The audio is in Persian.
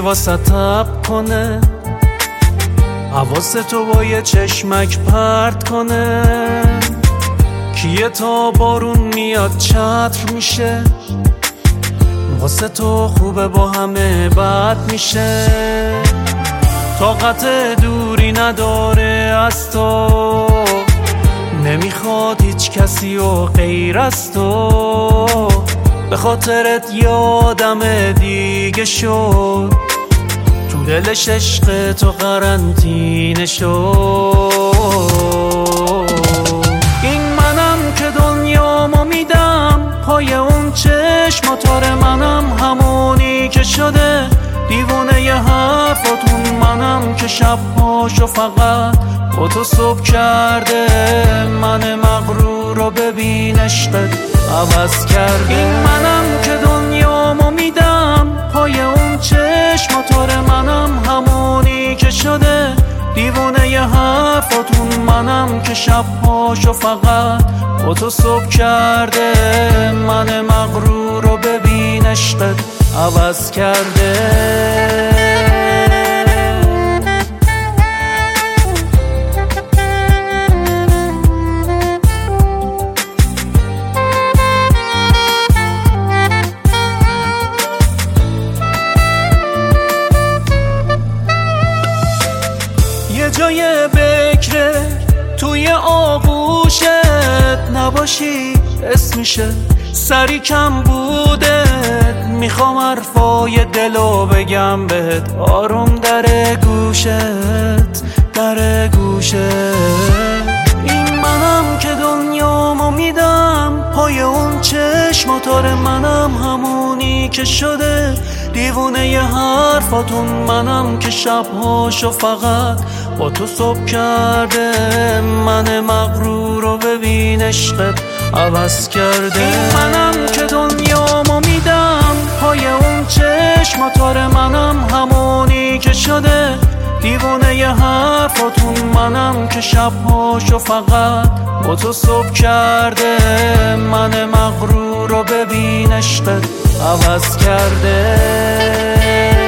واسه تب کنه، حواس تو با یه چشمک پرت کنه. کیه تا بارون میاد چتر میشه، واسه تو خوبه با همه بد میشه. طاقت دوری نداره از تو، نمیخواد هیچ کسی و غیر از تو. به خاطرت یادم دیگه شد، تو دلش عشق تو قرنطینه شد. این منم که دنیامو میدم پای اون چشماتار، منم همونی که شده دیوونه ی حرفاتون، منم که شبهاشو فقط با تو صبح کرده. من مغرور رو ببین عشقت عوض کرده. این منم که دنیامو میدم پای اون چشماتار، منم همونی که شده دیوونه ی حرفاتون، منم که شبهاشو فقط با تو صبح کرده. من مغرور رو ببین عشقت عوض کرده. یه جای بکره توی آغوشت نباشی اسمشه، سری کم بودت. میخوام حرفای دلو بگم بهت، آروم در گوشت در گوشت. این منم که دنیامو میدم پای اون چشماتار، منم همونی که شده دیوونه ی حرفاتون، منم که شبهاشو فقط با تو صبح کرده. من مغرور رو ببین عشقت عوض کرده. این منم که دنیامو میدم پای اون چشماتار، منم همونی که شده دیوونه ی حرفاتون، منم که شبهاشو فقط با تو صبح کرده. من مغرور رو ببین عشقت عوض کرده.